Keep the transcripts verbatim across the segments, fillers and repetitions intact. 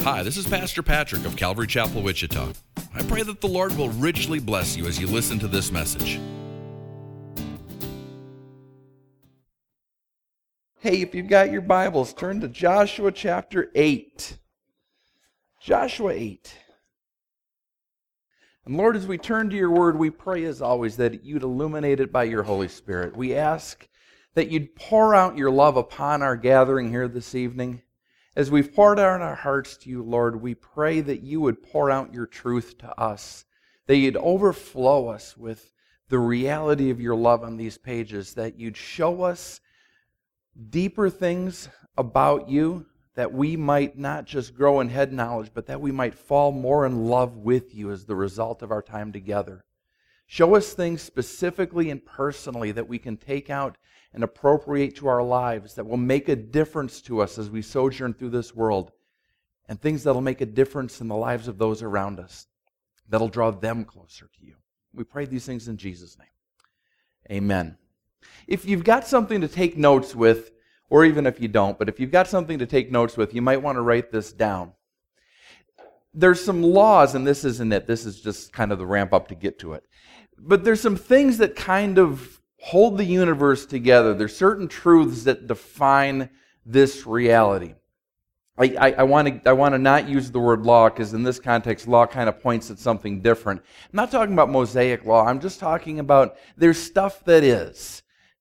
Hi, this is Pastor Patrick of Calvary Chapel, Wichita. I pray that the Lord will richly bless you as you listen to this message. Hey, if you've got your Bibles, turn to Joshua chapter eight. Joshua eight. And Lord, as we turn to your word, we pray as always that you'd illuminate it by your Holy Spirit. We ask that you'd pour out your love upon our gathering here this evening. As we've poured out our hearts to you, Lord, we pray that you would pour out your truth to us, that you'd overflow us with the reality of your love on these pages, that you'd show us deeper things about you, that we might not just grow in head knowledge, but that we might fall more in love with you as the result of our time together. Show us things specifically and personally that we can take out and appropriate to our lives, that will make a difference to us as we sojourn through this world, and things that will make a difference in the lives of those around us, that'll draw them closer to you. We pray these things in Jesus' name. Amen. If you've got something to take notes with, or even if you don't, but if you've got something to take notes with, you might want to write this down. There's some laws, and this isn't it. This is just kind of the ramp up to get to it. But there's some things that kind of hold the universe together. There's certain truths that define this reality. I, I, I want to I want to not use the word law, because in this context, law kind of points at something different. I'm not talking about Mosaic law. I'm just talking about there's stuff that is.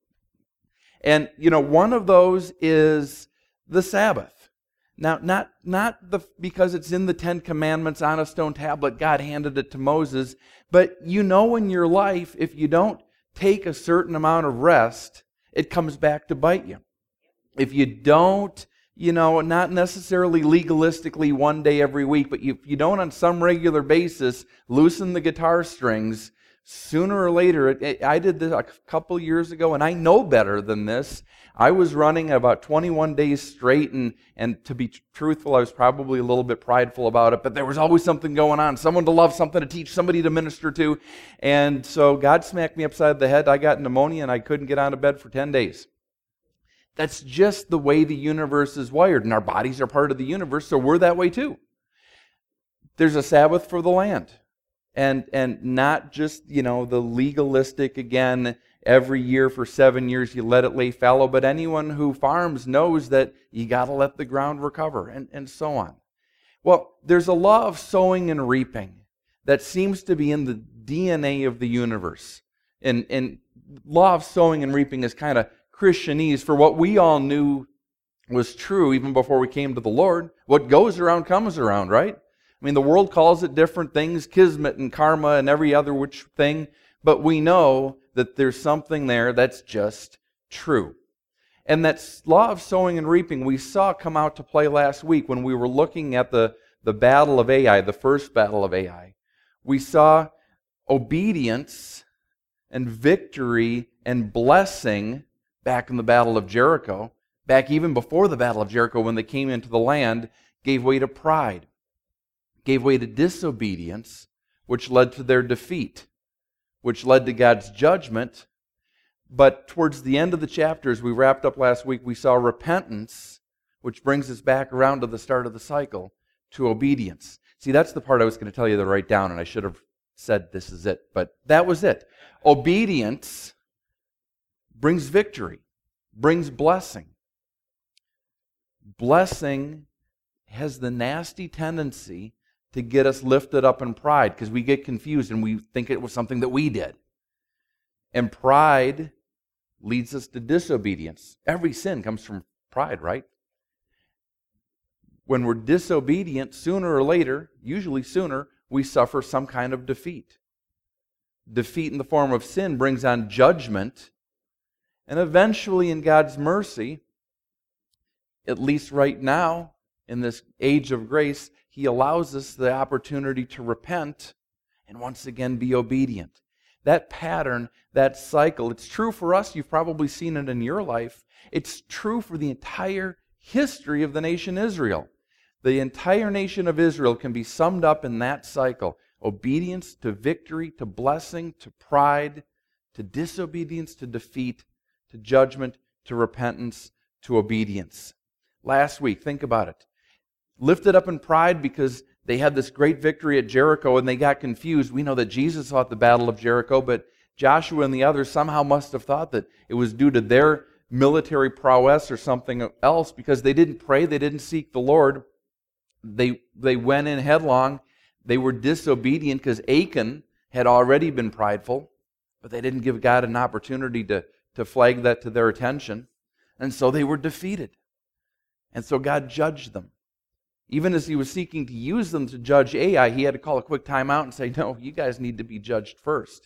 And, you know, one of those is the Sabbath. Now, not, not the because it's in the Ten Commandments on a stone tablet, God handed it to Moses, but you know in your life, if you don't take a certain amount of rest, it comes back to bite you. If you don't, you know, not necessarily legalistically one day every week, but if you don't on some regular basis loosen the guitar strings, sooner or later, it, it, I did this a couple years ago, and I know better than this. I was running about twenty-one days straight, and, and to be tr- truthful, I was probably a little bit prideful about it, but there was always something going on, someone to love, something to teach, somebody to minister to, and so God smacked me upside the head. I got pneumonia, and I couldn't get out of bed for ten days. That's just the way the universe is wired, and our bodies are part of the universe, so we're that way too. There's a Sabbath for the land. And and not just, you know, the legalistic, again, every year for seven years you let it lay fallow, but anyone who farms knows that you got to let the ground recover, and, and so on. Well, there's a law of sowing and reaping that seems to be in the D N A of the universe. And, and law of sowing and reaping is kind of Christianese for what we all knew was true even before we came to the Lord. What goes around comes around, right? I mean, the world calls it different things, kismet and karma and every other which thing, but we know that there's something there that's just true. And that law of sowing and reaping we saw come out to play last week when we were looking at the, the battle of Ai, the first battle of Ai. We saw obedience and victory and blessing back in the battle of Jericho, back even before the battle of Jericho when they came into the land, gave way to pride. Gave way to disobedience, which led to their defeat, which led to God's judgment. But towards the end of the chapter, as we wrapped up last week, we saw repentance, which brings us back around to the start of the cycle, to obedience. See, that's the part I was going to tell you to write down, and I should have said this is it, but that was it. Obedience brings victory, brings blessing. Blessing has the nasty tendency to get us lifted up in pride, because we get confused and we think it was something that we did. And pride leads us to disobedience. Every sin comes from pride, right? When we're disobedient, sooner or later, usually sooner, we suffer some kind of defeat. Defeat in the form of sin brings on judgment, and eventually in God's mercy, at least right now, in this age of grace, He allows us the opportunity to repent and once again be obedient. That pattern, that cycle, it's true for us. You've probably seen it in your life. It's true for the entire history of the nation Israel. The entire nation of Israel can be summed up in that cycle. Obedience to victory, to blessing, to pride, to disobedience, to defeat, to judgment, to repentance, to obedience. Last week, think about it. lifted up in pride because they had this great victory at Jericho and they got confused. We know that Jesus fought the battle of Jericho, but Joshua and the others somehow must have thought that it was due to their military prowess or something else, because they didn't pray, they didn't seek the Lord. They, they went in headlong. They were disobedient because Achan had already been prideful, but they didn't give God an opportunity to, to flag that to their attention. And so they were defeated. And so God judged them. Even as he was seeking to use them to judge Ai, he had to call a quick time out and say, no, you guys need to be judged first.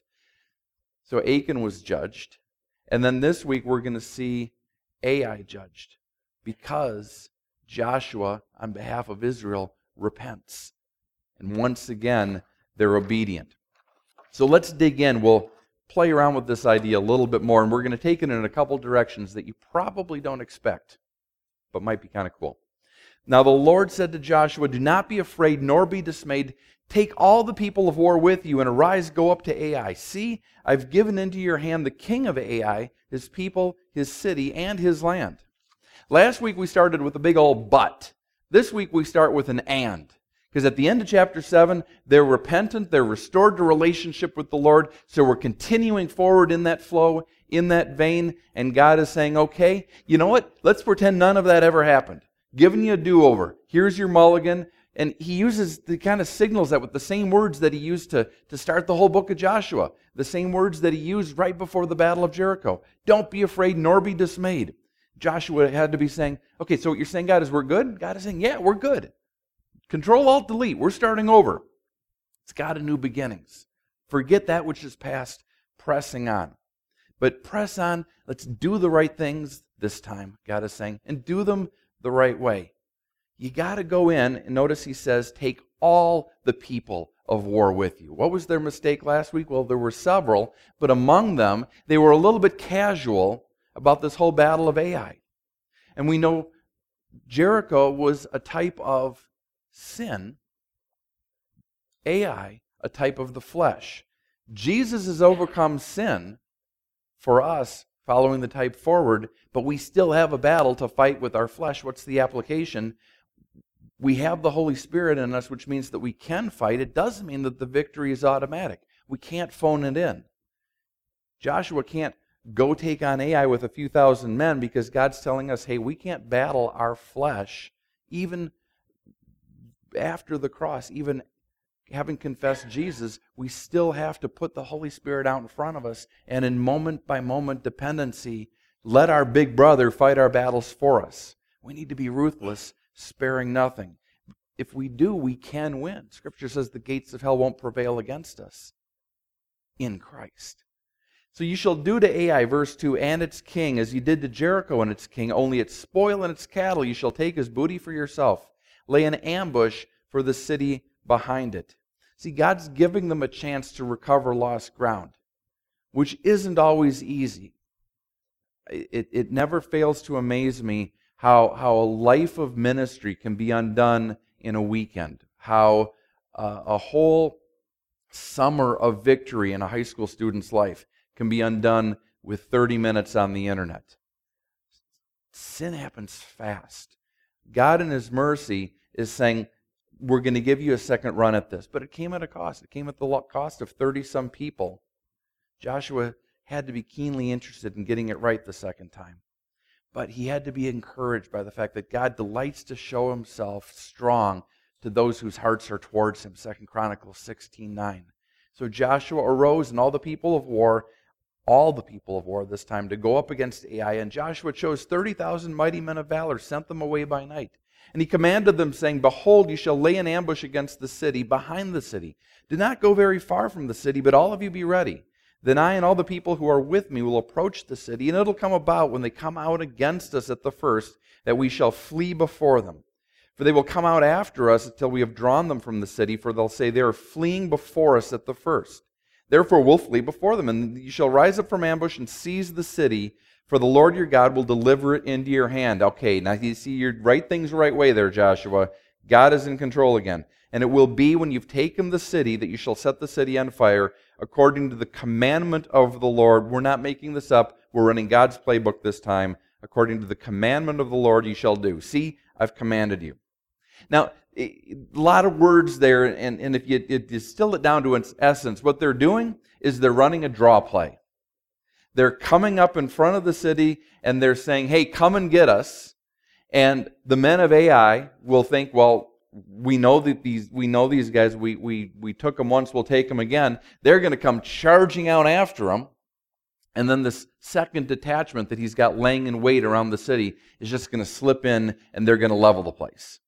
So Achan was judged. And then this week we're going to see Ai judged because Joshua, on behalf of Israel, repents. And once again, they're obedient. So let's dig in. We'll play around with this idea a little bit more, and we're going to take it in a couple directions that you probably don't expect, but might be kind of cool. Now the Lord said to Joshua, do not be afraid nor be dismayed. Take all the people of war with you and arise, go up to Ai. See, I've given into your hand the king of Ai, his people, his city, and his land. Last week we started with a big old but. This week we start with an and. Because at the end of chapter seven, they're repentant, they're restored to relationship with the Lord, so we're continuing forward in that flow, in that vein, and God is saying, okay, you know what? Let's pretend none of that ever happened. Giving you a do-over. Here's your mulligan. And he uses the kind of signals that with the same words that he used to, to start the whole book of Joshua. The same words that he used right before the Battle of Jericho. Don't be afraid nor be dismayed. Joshua had to be saying, okay, so what you're saying, God, is we're good? God is saying, yeah, we're good. Control, Alt, Delete. We're starting over. It's got a new beginnings. Forget that which is past, pressing on. But press on. Let's do the right things this time, God is saying, and do them the right way. You got to go in, and notice he says, take all the people of war with you. What was their mistake last week? Well, there were several, but among them, they were a little bit casual about this whole battle of Ai. And we know Jericho was a type of sin, Ai, a type of the flesh. Jesus has overcome sin for us, following the type forward, but we still have a battle to fight with our flesh. What's the application? We have the Holy Spirit in us, which means that we can fight. It doesn't mean that the victory is automatic. We can't phone it in. Joshua can't go take on Ai with a few thousand men because God's telling us, hey, we can't battle our flesh even after the cross, even having confessed Jesus, we still have to put the Holy Spirit out in front of us and in moment-by-moment dependency, let our big brother fight our battles for us. We need to be ruthless, sparing nothing. If we do, we can win. Scripture says the gates of hell won't prevail against us in Christ. So you shall do to Ai, verse two, and its king, as you did to Jericho and its king, only its spoil and its cattle you shall take as booty for yourself. Lay an ambush for the city behind it. See, God's giving them a chance to recover lost ground, which isn't always easy. It, it never fails to amaze me how, how a life of ministry can be undone in a weekend, how uh, a whole summer of victory in a high school student's life can be undone with thirty minutes on the internet. Sin happens fast. God in His mercy is saying, we're going to give you a second run at this. But it came at a cost. It came at the cost of thirty-some people. Joshua had to be keenly interested in getting it right the second time. But he had to be encouraged by the fact that God delights to show Himself strong to those whose hearts are towards Him. Second Chronicles sixteen nine. So Joshua arose and all the people of war, all the people of war this time, to go up against Ai. And Joshua chose thirty thousand mighty men of valor, sent them away by night. And he commanded them, saying, behold, you shall lay an ambush against the city, behind the city. Do not go very far from the city, but all of you be ready. Then I and all the people who are with me will approach the city, and it'll come about when they come out against us at the first, that we shall flee before them. For they will come out after us until we have drawn them from the city, for they'll say, they are fleeing before us at the first. Therefore we'll flee before them, and you shall rise up from ambush and seize the city, for the Lord your God will deliver it into your hand. Okay, now you see, you write things the right way there, Joshua. God is in control again. And it will be when you've taken the city that you shall set the city on fire according to the commandment of the Lord. We're not making this up. We're running God's playbook this time. According to the commandment of the Lord you shall do. See, I've commanded you. Now, a lot of words there, and, and if you, you distill it down to its essence, what they're doing is they're running a draw play. They're coming up in front of the city, and they're saying, hey, come and get us. And the men of Ai will think, well, we know that these we know these guys, we, we, we took them once, we'll take them again. They're going to come charging out after them. And then this second detachment that he's got laying in wait around the city is just going to slip in, and they're going to level the place.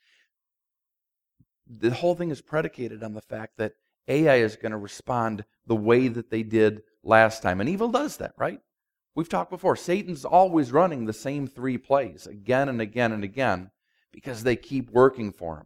The whole thing is predicated on the fact that Ai is going to respond the way that they did last time. And evil does that, right? We've talked before. Satan's always running the same three plays again and again and again because they keep working for him.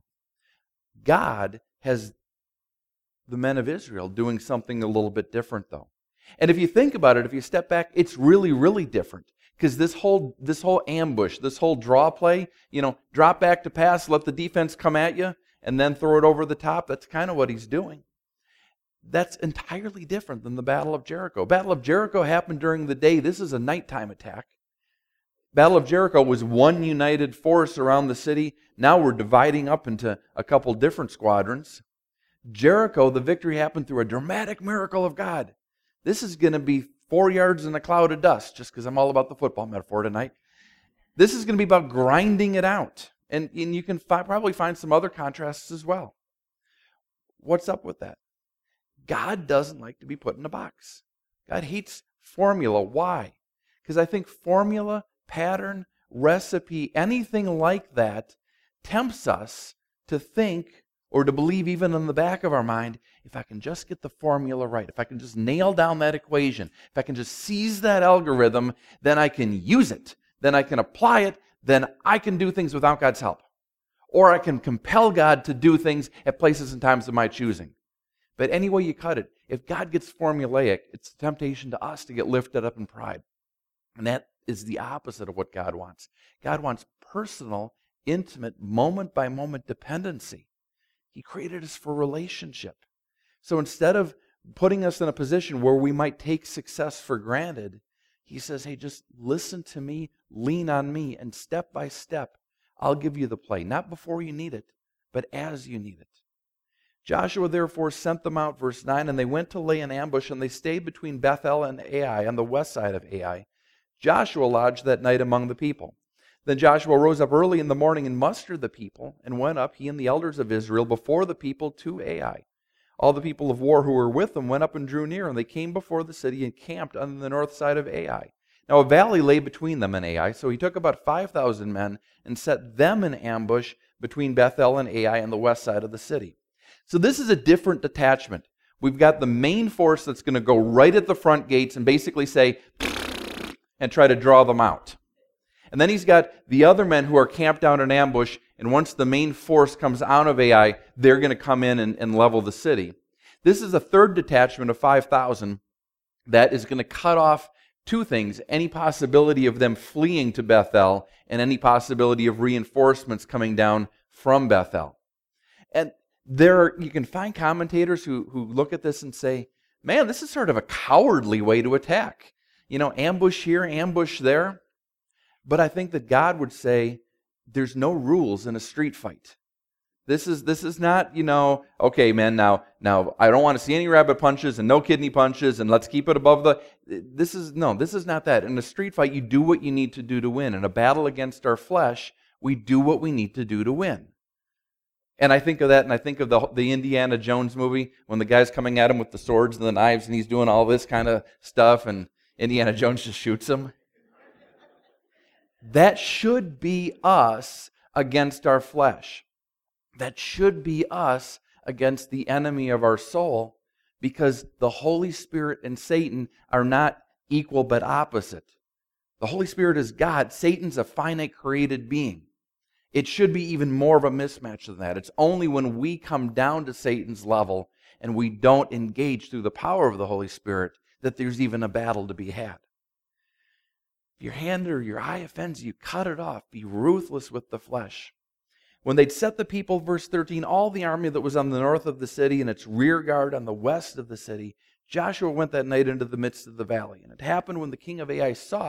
God has the men of Israel doing something a little bit different, though. And if you think about it, if you step back, it's really, really different. Because this whole this whole ambush, this whole draw play, you know, drop back to pass, let the defense come at you, and then throw it over the top, that's kind of what he's doing. That's entirely different than the Battle of Jericho. Battle of Jericho happened during the day. This is a nighttime attack. Battle of Jericho was one united force around the city. Now we're dividing up into a couple different squadrons. Jericho, the victory happened through a dramatic miracle of God. This is going to be four yards in a cloud of dust, just because I'm all about the football metaphor tonight. This is going to be about grinding it out. And, and you can fi- probably find some other contrasts as well. What's up with that? God doesn't like to be put in a box. God hates formula. Why? Because I think formula, pattern, recipe, anything like that tempts us to think or to believe even in the back of our mind, if I can just get the formula right, if I can just nail down that equation, if I can just seize that algorithm, then I can use it, then I can apply it, then I can do things without God's help. Or I can compel God to do things at places and times of my choosing. But any way you cut it, if God gets formulaic, it's a temptation to us to get lifted up in pride. And that is the opposite of what God wants. God wants personal, intimate, moment-by-moment dependency. He created us for relationship. So instead of putting us in a position where we might take success for granted, he says, hey, just listen to me, lean on me, and step by step, I'll give you the play. Not before you need it, but as you need it. Joshua therefore sent them out, verse nine, and they went to lay an ambush, and they stayed between Bethel and Ai, on the west side of Ai. Joshua lodged that night among the people. Then Joshua rose up early in the morning and mustered the people, and went up, he and the elders of Israel, before the people to Ai. All the people of war who were with them went up and drew near, and they came before the city and camped on the north side of Ai. Now a valley lay between them and Ai, so he took about five thousand men and set them in ambush between Bethel and Ai on the west side of the city. So this is a different detachment. We've got the main force that's going to go right at the front gates and basically say, and try to draw them out. And then he's got the other men who are camped down in ambush, and once the main force comes out of Ai, they're going to come in and, and level the city. This is a third detachment of five thousand that is going to cut off two things: any possibility of them fleeing to Bethel, and any possibility of reinforcements coming down from Bethel. And there are, you can find commentators who, who look at this and say, man, this is sort of a cowardly way to attack. You know, ambush here, ambush there. But I think that God would say, there's no rules in a street fight. This is this is not, you know, okay, man, now, now I don't want to see any rabbit punches and no kidney punches, and let's keep it above the... This is, no, this is not that. In a street fight, you do what you need to do to win. In a battle against our flesh, we do what we need to do to win. And I think of that, and I think of the, the Indiana Jones movie, when the guy's coming at him with the swords and the knives, and he's doing all this kind of stuff, and Indiana Jones just shoots him. That should be us against our flesh. That should be us against the enemy of our soul, because the Holy Spirit and Satan are not equal but opposite. The Holy Spirit is God. Satan's a finite created being. It should be even more of a mismatch than that. It's only when we come down to Satan's level and we don't engage through the power of the Holy Spirit that there's even a battle to be had. If your hand or your eye offends you, cut it off. Be ruthless with the flesh. When they'd set the people, verse thirteen, all the army that was on the north of the city and its rear guard on the west of the city, Joshua went that night into the midst of the valley. And it happened when the king of Ai saw it,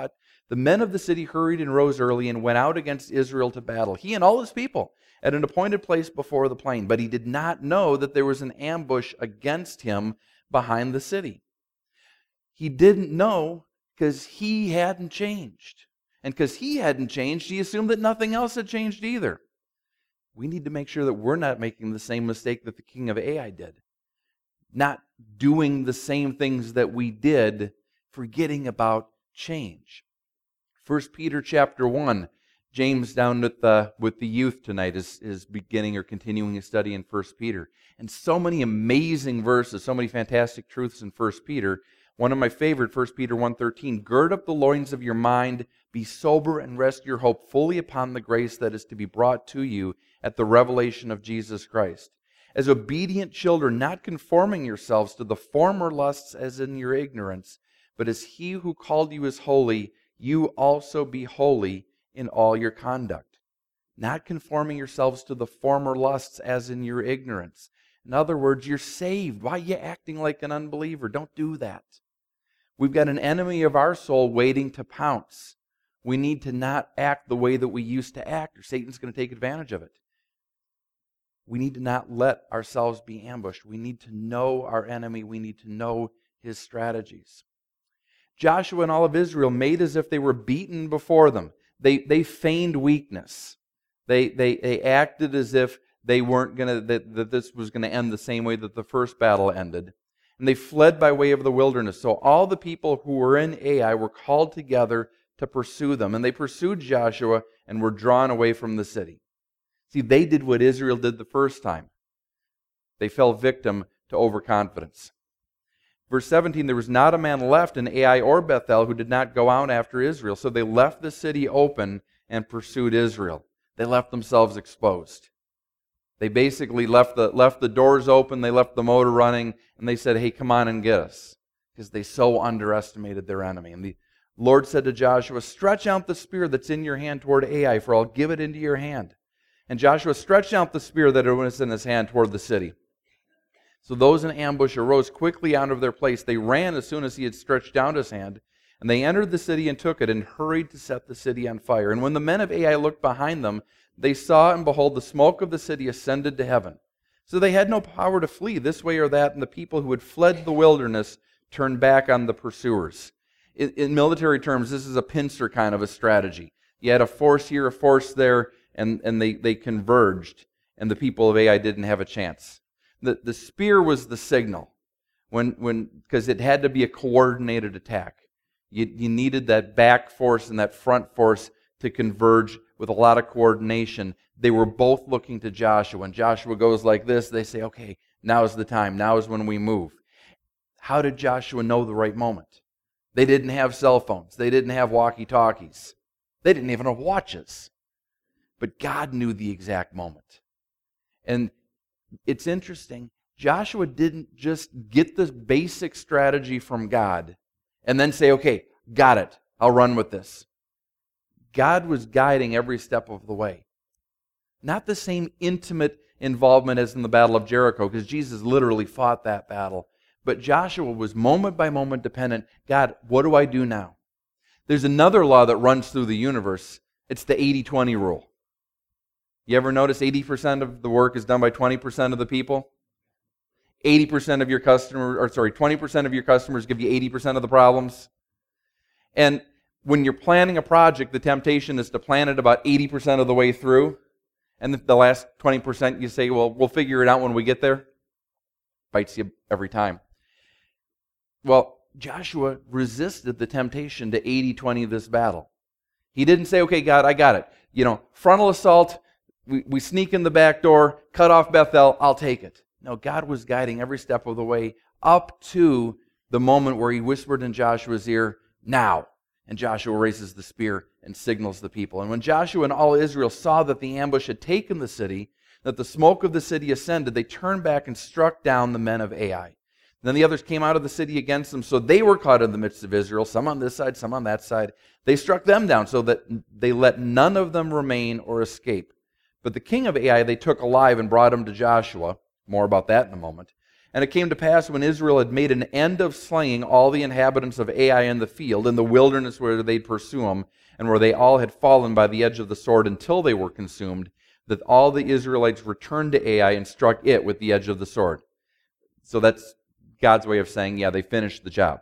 The men of the city hurried and rose early and went out against Israel to battle, he and all his people, at an appointed place before the plain. But he did not know that there was an ambush against him behind the city. He didn't know because he hadn't changed. And because he hadn't changed, he assumed that nothing else had changed either. We need to make sure that we're not making the same mistake that the king of Ai did. Not doing the same things that we did, forgetting about change. First Peter chapter one, James down with the, with the youth tonight is, is beginning or continuing his study in First Peter. And so many amazing verses, so many fantastic truths in First Peter. One of my favorite, First Peter one thirteen, gird up the loins of your mind, be sober, and rest your hope fully upon the grace that is to be brought to you at the revelation of Jesus Christ. As obedient children, not conforming yourselves to the former lusts as in your ignorance, but as he who called you is holy, you also be holy in all your conduct. Not conforming yourselves to the former lusts as in your ignorance. In other words, you're saved. Why are you acting like an unbeliever? Don't do that. We've got an enemy of our soul waiting to pounce. We need to not act the way that we used to act, or Satan's going to take advantage of it. We need to not let ourselves be ambushed. We need to know our enemy. We need to know his strategies. Joshua and all of Israel made as if they were beaten before them. They, they feigned weakness. They, they, they acted as if they weren't going to, that, that this was going to end the same way that the first battle ended. And they fled by way of the wilderness. So all the people who were in Ai were called together to pursue them. And they pursued Joshua and were drawn away from the city. See, they did what Israel did the first time. They fell victim to overconfidence. Verse seventeen, there was not a man left in Ai or Bethel who did not go out after Israel. So they left the city open and pursued Israel. They left themselves exposed. They basically left the, left the doors open, they left the motor running, and they said, hey, come on and get us. Because they so underestimated their enemy. And the Lord said to Joshua, stretch out the spear that's in your hand toward Ai, for I'll give it into your hand. And Joshua stretched out the spear that was in his hand toward the city. So those in ambush arose quickly out of their place. They ran as soon as he had stretched out his hand. And they entered the city and took it and hurried to set the city on fire. And when the men of Ai looked behind them, they saw, and behold, the smoke of the city ascended to heaven. So they had no power to flee this way or that, and the people who had fled the wilderness turned back on the pursuers. In, in military terms, this is a pincer kind of a strategy. You had a force here, a force there, and, and they, they converged, and the people of Ai didn't have a chance. The, the spear was the signal, when when because it had to be a coordinated attack. You, you needed that back force and that front force to converge with a lot of coordination. They were both looking to Joshua. And Joshua goes like this. They say, okay, now is the time. Now is when we move. How did Joshua know the right moment? They didn't have cell phones. They didn't have walkie-talkies. They didn't even have watches. But God knew the exact moment. And it's interesting. Joshua didn't just get the basic strategy from God and then say, okay, got it. I'll run with this. God was guiding every step of the way. Not the same intimate involvement as in the Battle of Jericho, because Jesus literally fought that battle. But Joshua was moment by moment dependent. God, what do I do now? There's another law that runs through the universe. It's the eighty twenty rule. You ever notice eighty percent of the work is done by twenty percent of the people? eighty percent of your customers, or sorry, twenty percent of your customers give you eighty percent of the problems. And when you're planning a project, the temptation is to plan it about eighty percent of the way through. And the last twenty percent you say, well, we'll figure it out when we get there. Bites you every time. Well, Joshua resisted the temptation to eighty twenty this battle. He didn't say, okay, God, I got it. You know, frontal assault, we, we sneak in the back door, cut off Bethel, I'll take it. No, God was guiding every step of the way up to the moment where he whispered in Joshua's ear, now. And Joshua raises the spear and signals the people. And when Joshua and all Israel saw that the ambush had taken the city, that the smoke of the city ascended, they turned back and struck down the men of Ai. Then the others came out of the city against them, so they were caught in the midst of Israel, some on this side, some on that side. They struck them down so that they let none of them remain or escape. But the king of Ai they took alive and brought him to Joshua. More about that in a moment. And it came to pass when Israel had made an end of slaying all the inhabitants of Ai in the field, in the wilderness where they'd pursue them, and where they all had fallen by the edge of the sword until they were consumed, that all the Israelites returned to Ai and struck it with the edge of the sword. So that's God's way of saying, yeah, they finished the job.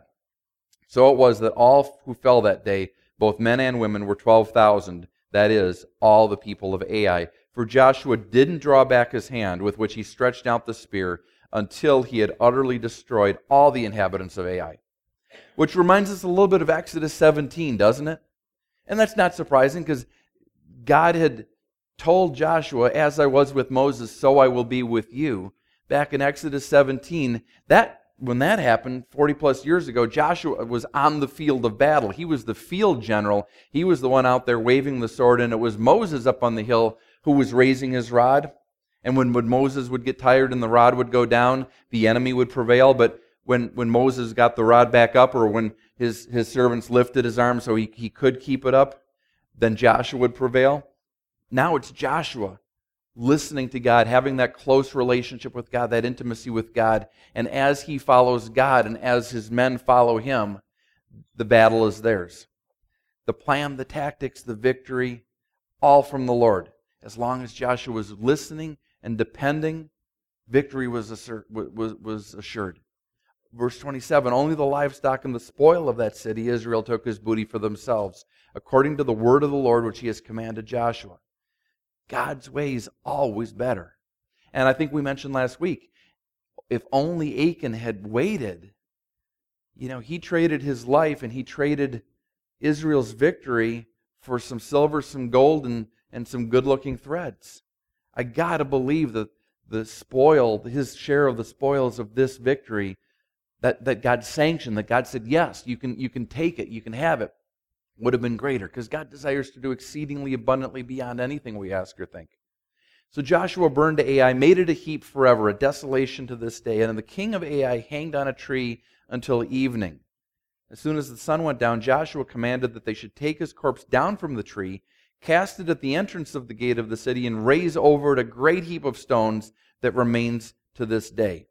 So it was that all who fell that day, both men and women, were twelve thousand, that is, all the people of Ai. For Joshua didn't draw back his hand with which he stretched out the spear until he had utterly destroyed all the inhabitants of Ai. Which reminds us a little bit of Exodus seventeen, doesn't it? And that's not surprising, because God had told Joshua, as I was with Moses, so I will be with you. Back in Exodus seventeen, that when that happened, forty plus years ago, Joshua was on the field of battle. He was the field general. He was the one out there waving the sword, and it was Moses up on the hill who was raising his rod. And when, when Moses would get tired and the rod would go down, the enemy would prevail. But when, when Moses got the rod back up, or when his, his servants lifted his arm so he, he could keep it up, then Joshua would prevail. Now it's Joshua listening to God, having that close relationship with God, that intimacy with God. And as he follows God and as his men follow him, the battle is theirs. The plan, the tactics, the victory, all from the Lord. As long as Joshua was listening and depending, victory was assur- was, was assured. Verse twenty-seven, only the livestock and the spoil of that city Israel took as booty for themselves, according to the word of the Lord which he has commanded Joshua. God's way is always better. And I think we mentioned last week, if only Achan had waited, you know, he traded his life and he traded Israel's victory for some silver, some gold, and, and some good-looking threads. I got to believe that the spoil, his share of the spoils of this victory, that, that God sanctioned, that God said, yes, you can, you can take it, you can have it, would have been greater, because God desires to do exceedingly abundantly beyond anything we ask or think. So Joshua burned Ai, made it a heap forever, a desolation to this day. And the king of Ai hanged on a tree until evening. As soon as the sun went down, Joshua commanded that they should take his corpse down from the tree, cast it at the entrance of the gate of the city, and raise over it a great heap of stones that remains to this day.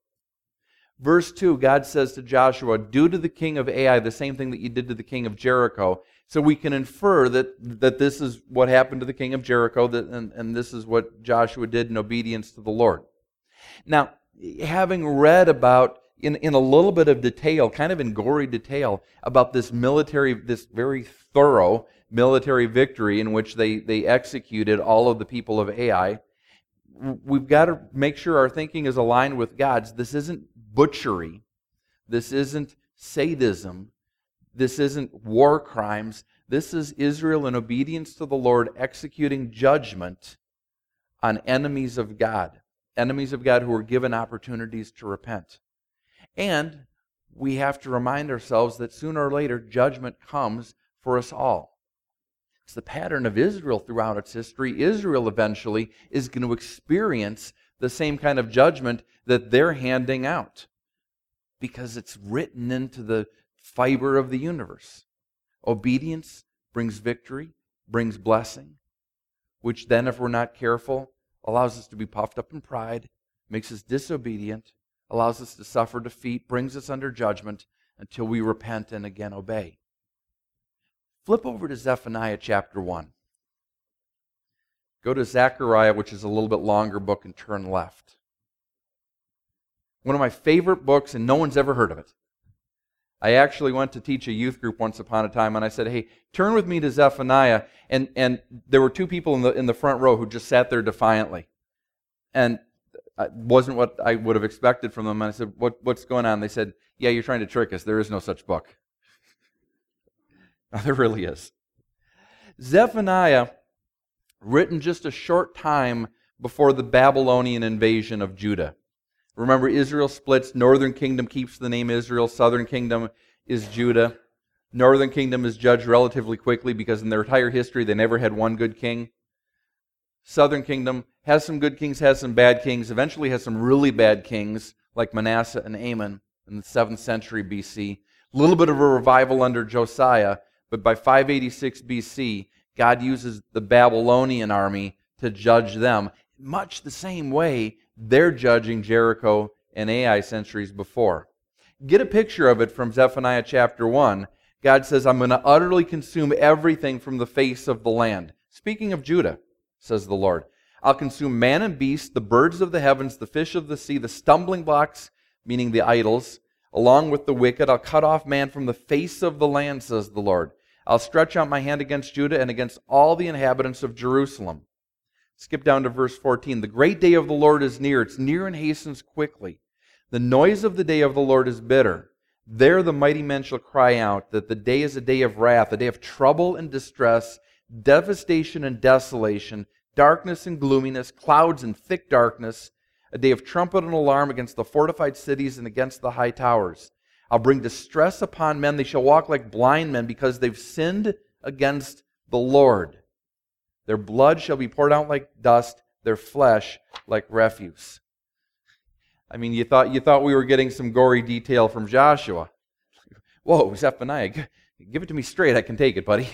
Verse two, God says to Joshua, do to the king of Ai the same thing that you did to the king of Jericho. So we can infer that, that this is what happened to the king of Jericho, that, and, and this is what Joshua did in obedience to the Lord. Now, having read about, in, in a little bit of detail, kind of in gory detail, about this military, this very thorough military victory in which they, they executed all of the people of Ai, we've got to make sure our thinking is aligned with God's. This isn't butchery. This isn't sadism. This isn't war crimes. This is Israel in obedience to the Lord executing judgment on enemies of God. Enemies of God who were given opportunities to repent. And we have to remind ourselves that sooner or later judgment comes for us all. It's the pattern of Israel throughout its history. Israel eventually is going to experience the same kind of judgment that they're handing out, because it's written into the fiber of the universe. Obedience brings victory, brings blessing, which then, if we're not careful, allows us to be puffed up in pride, makes us disobedient, allows us to suffer defeat, brings us under judgment until we repent and again obey. Flip over to Zephaniah chapter one. Go to Zechariah, which is a little bit longer book, and turn left. One of my favorite books, and no one's ever heard of it. I actually went to teach a youth group once upon a time, and I said, hey, turn with me to Zephaniah. And, and there were two people in the, in the front row who just sat there defiantly. And it wasn't what I would have expected from them. And I said, what, what's going on? They said, yeah, you're trying to trick us. There is no such book. There really is. Zephaniah, written just a short time before the Babylonian invasion of Judah. Remember, Israel splits. Northern kingdom keeps the name Israel. Southern kingdom is Judah. Northern kingdom is judged relatively quickly because in their entire history they never had one good king. Southern kingdom has some good kings, has some bad kings, eventually has some really bad kings like Manasseh and Amon in the seventh century B C. A little bit of a revival under Josiah, but by five eighty-six B C, God uses the Babylonian army to judge them. Much the same way they're judging Jericho and Ai centuries before. Get a picture of it from Zephaniah chapter one. God says, I'm going to utterly consume everything from the face of the land. Speaking of Judah, says the Lord, I'll consume man and beast, the birds of the heavens, the fish of the sea, the stumbling blocks, meaning the idols, along with the wicked. I'll cut off man from the face of the land, says the Lord. I'll stretch out my hand against Judah and against all the inhabitants of Jerusalem. Skip down to verse fourteen. The great day of the Lord is near. It's near and hastens quickly. The noise of the day of the Lord is bitter. There the mighty men shall cry out that the day is a day of wrath, a day of trouble and distress, devastation and desolation, darkness and gloominess, clouds and thick darkness, a day of trumpet and alarm against the fortified cities and against the high towers. I'll bring distress upon men. They shall walk like blind men because they've sinned against the Lord. Their blood shall be poured out like dust, their flesh like refuse. I mean, you thought you thought we were getting some gory detail from Joshua. Whoa, Zephaniah, give it to me straight. I can take it, buddy.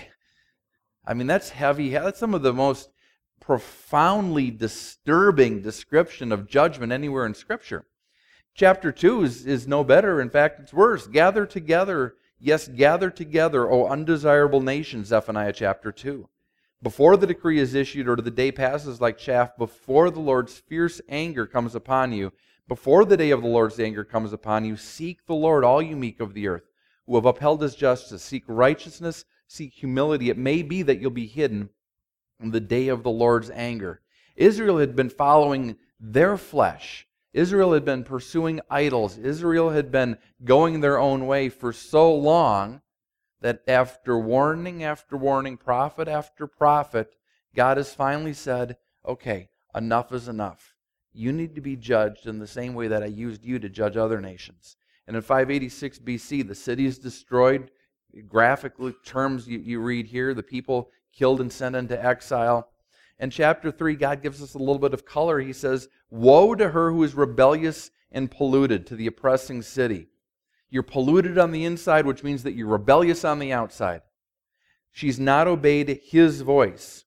I mean, that's heavy. That's some of the most profoundly disturbing description of judgment anywhere in Scripture. Chapter two is, is no better. In fact, it's worse. Gather together, yes, gather together, O undesirable nations, Zephaniah chapter two. Before the decree is issued or the day passes like chaff, before the Lord's fierce anger comes upon you, before the day of the Lord's anger comes upon you, seek the Lord, all you meek of the earth, who have upheld His justice. Seek righteousness, seek humility. It may be that you'll be hidden in the day of the Lord's anger. Israel had been following their flesh. Israel had been pursuing idols. Israel had been going their own way for so long that after warning after warning, prophet after prophet, God has finally said, okay, enough is enough. You need to be judged in the same way that I used you to judge other nations. And in five eighty-six B C, the city is destroyed. Graphically, terms you, you read here, the people killed and sent into exile. In chapter three, God gives us a little bit of color. He says, woe to her who is rebellious and polluted, to the oppressing city. You're polluted on the inside, which means that you're rebellious on the outside. She's not obeyed His voice.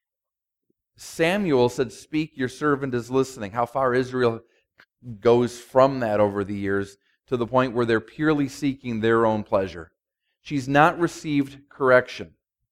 Samuel said, speak, your servant is listening. How far Israel goes from that over the years to the point where they're purely seeking their own pleasure. She's not received correction.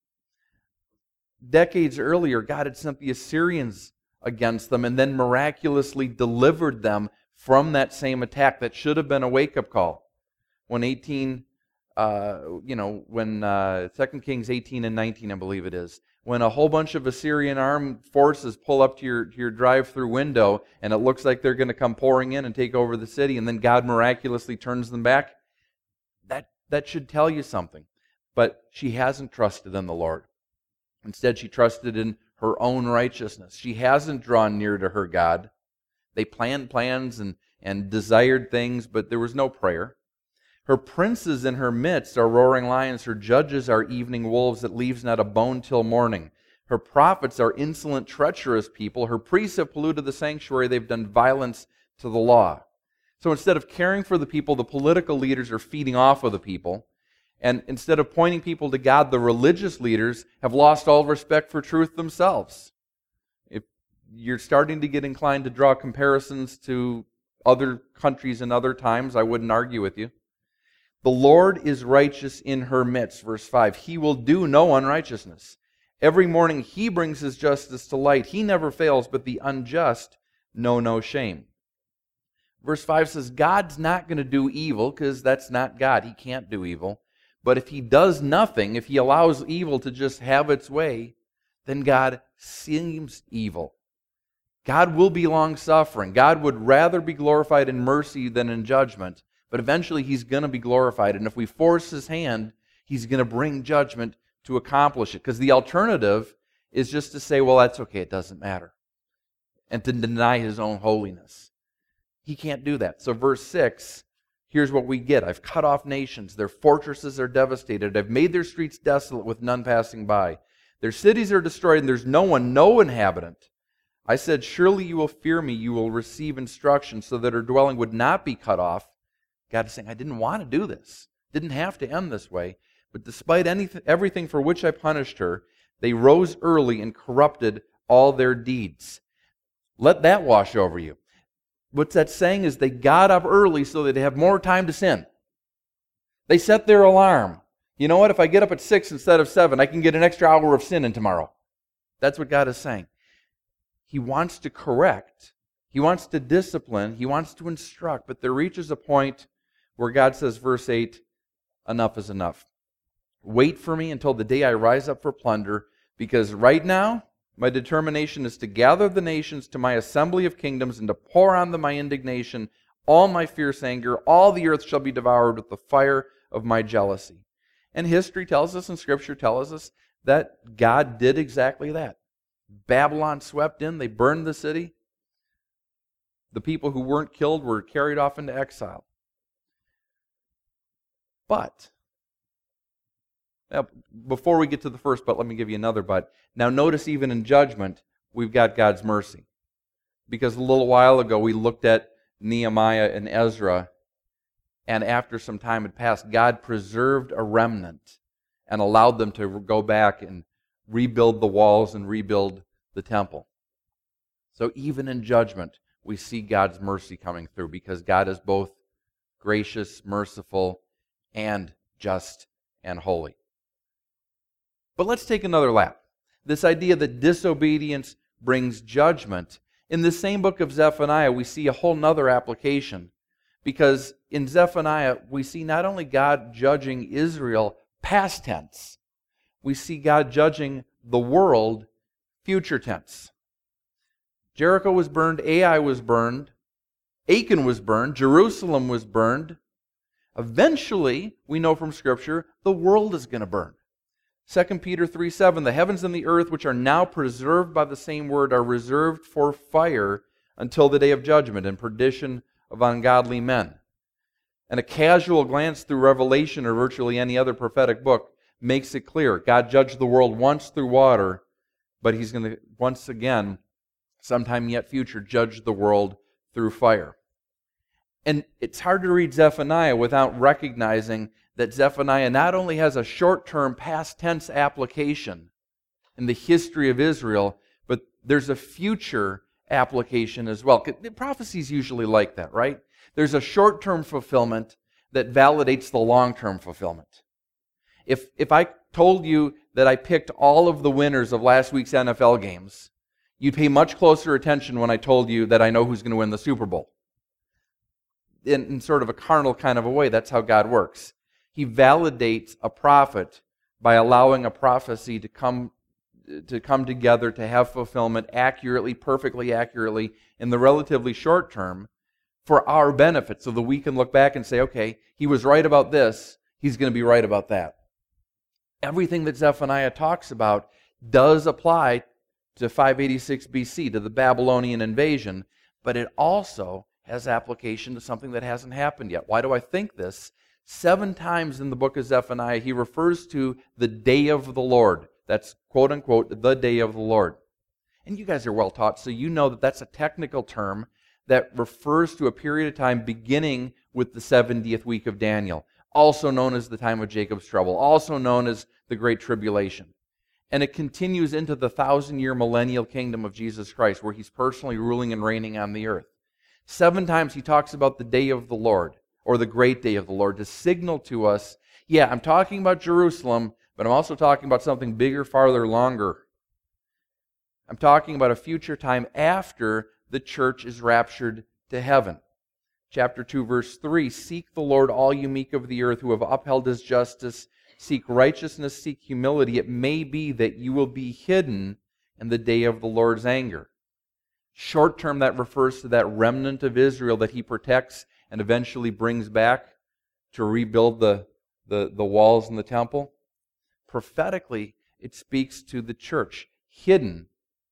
Decades earlier, God had sent the Assyrians against them and then miraculously delivered them from that same attack that should have been a wake-up call. When eighteen, uh, you know, when uh, Second Kings eighteen and nineteen, I believe it is, when a whole bunch of Assyrian armed forces pull up to your, to your drive-through window and it looks like they're going to come pouring in and take over the city, and then God miraculously turns them back, that, that should tell you something. But she hasn't trusted in the Lord. Instead, she trusted in her own righteousness. She hasn't drawn near to her God. They planned plans and, and desired things, but there was no prayer. Her princes in her midst are roaring lions. Her judges are evening wolves that leaves not a bone till morning. Her prophets are insolent, treacherous people. Her priests have polluted the sanctuary. They've done violence to the law. So instead of caring for the people, the political leaders are feeding off of the people. And instead of pointing people to God, the religious leaders have lost all respect for truth themselves. If you're starting to get inclined to draw comparisons to other countries and other times, I wouldn't argue with you. The Lord is righteous in her midst, verse five. He will do no unrighteousness. Every morning He brings His justice to light. He never fails, but the unjust know no shame. Verse five says, God's not going to do evil because that's not God. He can't do evil. But if He does nothing, if He allows evil to just have its way, then God seems evil. God will be long-suffering. God would rather be glorified in mercy than in judgment. But eventually He's going to be glorified. And if we force His hand, He's going to bring judgment to accomplish it. Because the alternative is just to say, well, that's okay, it doesn't matter. And to deny His own holiness. He can't do that. So verse six, here's what we get. I've cut off nations. Their fortresses are devastated. I've made their streets desolate with none passing by. Their cities are destroyed and there's no one, no inhabitant. I said, surely you will fear me. You will receive instruction so that her dwelling would not be cut off. God is saying, I didn't want to do this. Didn't have to end this way. But despite anything, everything for which I punished her, they rose early and corrupted all their deeds. Let that wash over you. What's that saying is they got up early so they'd have more time to sin. They set their alarm. You know what? If I get up at six instead of seven, I can get an extra hour of sin in tomorrow. That's what God is saying. He wants to correct. He wants to discipline. He wants to instruct. But there reaches a point where God says, verse eight, enough is enough. Wait for me until the day I rise up for plunder, because right now my determination is to gather the nations to my assembly of kingdoms and to pour on them my indignation, all my fierce anger. All the earth shall be devoured with the fire of my jealousy. And history tells us and Scripture tells us that God did exactly that. Babylon swept in. They burned the city. The people who weren't killed were carried off into exile. But, now, before we get to the first but, let me give you another but. Now notice even in judgment, we've got God's mercy. Because a little while ago we looked at Nehemiah and Ezra, and after some time had passed, God preserved a remnant and allowed them to go back and rebuild the walls and rebuild the temple. So even in judgment, we see God's mercy coming through because God is both gracious, merciful, and just and holy. But let's take another lap. This idea that disobedience brings judgment. In the same book of Zephaniah, we see a whole nother application. Because in Zephaniah, we see not only God judging Israel past tense, we see God judging the world future tense. Jericho was burned, Ai was burned, Achan was burned, Jerusalem was burned. Eventually, we know from Scripture, the world is going to burn. Second Peter three seven, the heavens and the earth, which are now preserved by the same word, are reserved for fire until the day of judgment and perdition of ungodly men. And a casual glance through Revelation or virtually any other prophetic book makes it clear. God judged the world once through water, but He's going to once again, sometime yet future, judge the world through fire. And it's hard to read Zephaniah without recognizing that Zephaniah not only has a short-term past tense application in the history of Israel, but there's a future application as well. Prophecy's usually like that, right? There's a short-term fulfillment that validates the long-term fulfillment. If, if I told you that I picked all of the winners of last week's N F L games, you'd pay much closer attention when I told you that I know who's going to win the Super Bowl. In, in sort of a carnal kind of a way, that's how God works. He validates a prophet by allowing a prophecy to come to come together, to have fulfillment accurately, perfectly accurately, in the relatively short term for our benefit, so that we can look back and say, okay, he was right about this, he's going to be right about that. Everything that Zephaniah talks about does apply to five eighty-six B C, to the Babylonian invasion, but it also has application to something that hasn't happened yet. Why do I think this? Seven times in the book of Zephaniah, he refers to the day of the Lord. That's quote-unquote the day of the Lord. And you guys are well taught, so you know that that's a technical term that refers to a period of time beginning with the seventieth week of Daniel, also known as the time of Jacob's trouble, also known as the Great Tribulation. And it continues into the thousand-year millennial kingdom of Jesus Christ, where He's personally ruling and reigning on the earth. Seven times he talks about the day of the Lord, or the great day of the Lord, to signal to us, yeah, I'm talking about Jerusalem, but I'm also talking about something bigger, farther, longer. I'm talking about a future time after the church is raptured to heaven. Chapter two, verse three, seek the Lord, all you meek of the earth, who have upheld His justice. Seek righteousness, seek humility. It may be that you will be hidden in the day of the Lord's anger. Short term, that refers to that remnant of Israel that He protects and eventually brings back to rebuild the, the, the walls in the temple. Prophetically, it speaks to the church, hidden